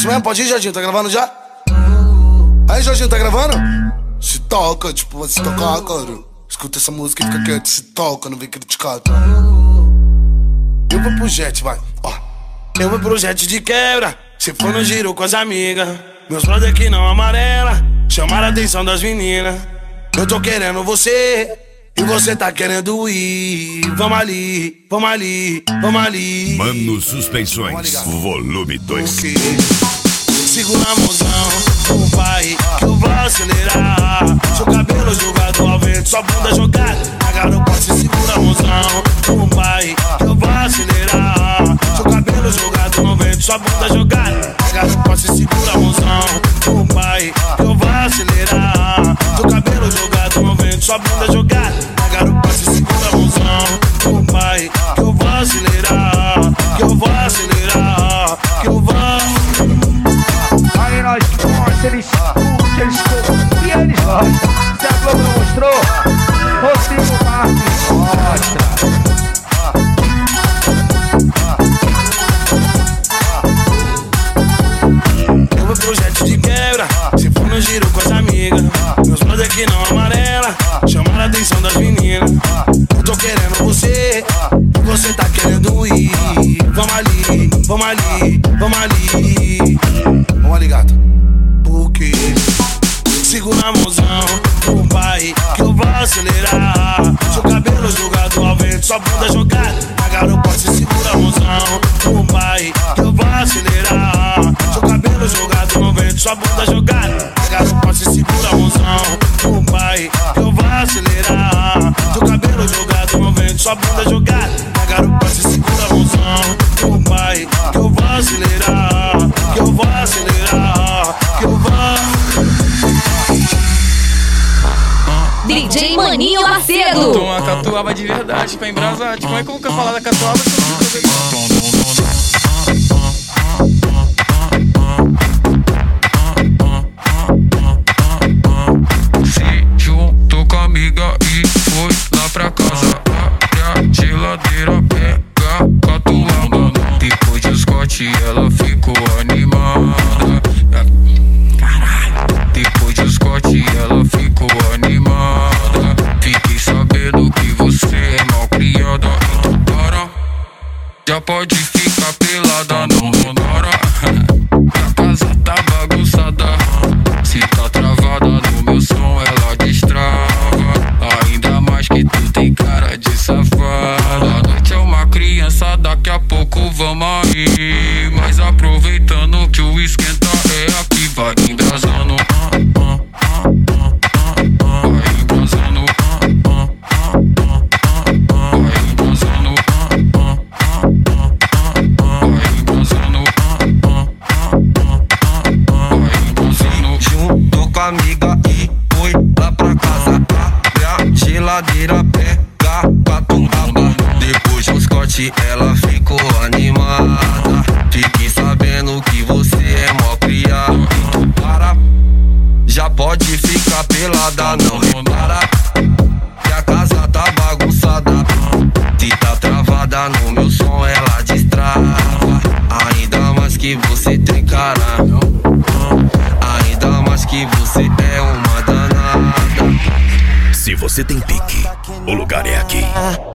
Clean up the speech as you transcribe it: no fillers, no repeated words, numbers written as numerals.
isso mesmo? Pode ir, Jorginho? Tá gravando já? Aí, Jorginho, tá gravando? Se toca, tipo, vai se tocar, cara. Escuta essa música e fica quieto. Se toca, não vem criticar, tá? Eu vou pro jet, vai, ó. Eu vou pro jet de quebra. Se for no giro com as amigas. Meus brother que não amarela chamaram a atenção das meninas. Eu tô querendo você e você tá querendo ir. Vamos ali, vamos ali, vamos ali. Mano Suspensões, volume 2. Segura a mãozão, o pai, que eu vou acelerar. Seu cabelo jogado ao vento, sua bunda jogada na garupa, se segura a mãozão, o pai, que eu vou acelerar. Seu cabelo jogado no vento, sua bunda jogada na garupa, se segura a mãozão, o pai, que eu vou acelerar. Seu cabelo jogado no vento, sua bunda jogada na garupa, se segura a mãozão, o pai, que eu vou acelerar, que eu vou acelerar, que eu vou. Aí nós mostra, eles curtem, eles curtem e eles gostam. Se a Globo não mostrou, Rodrigo Marques mostra. Eu vou pro jet de quebra, se for no giro com as amigas. Meus brother que não amarela chamaram a atenção das meninas. Eu tô querendo você e você tá querendo ir. Vamos ali, vamos ali, vamos ali. Vamos ali, gata. Porque segura a mãozão, o pai, que eu vou acelerar. Seu cabelo jogado ao vento, sua bunda jogada na garupa, se segura a mãozão, o pai, que eu vou acelerar. Seu cabelo jogado no vento, sua bunda jogada na garupa, se segura a mãozão, o pai, que eu vou acelerar. Seu cabelo jogado no vento, sua bunda jogada na garupa, se segura a mãozão, o pai, que eu vou acelerar, que eu vou acelerar, que eu vou. DJ Maninho Macedo. Uma catuaba de verdade pra embrasar. Como é que eu vou falar da catuaba se eu Se juntou com a amiga e foi lá pra casa. Abre a geladeira, pega catuaba. Depois de Scott ela ficou animada. Depois de Scott ela ficou animada. Fiquei sabendo que você é mal criada. Então para, já pode ficar pelada, não para. A casa tá bagunçada. Se tá travada no meu som ela destrava. Ainda mais que tu tem cara de safada. A noite é uma criança, daqui a pouco vamos aí. Mas aproveitando que o esquenta é aqui, vai embrasando. Amiga e foi lá pra casa. Abre a geladeira, pega catuaba. Depois do Scott ela ficou animada. Fiquei sabendo que você é mó criado. Então para, já pode ficar pelada, não repara que a casa tá bagunçada. Se tá travada no meu som ela destrava. Ainda mais que você tem cara, ainda mais que você é uma danada. Se você tem pique, o lugar é aqui.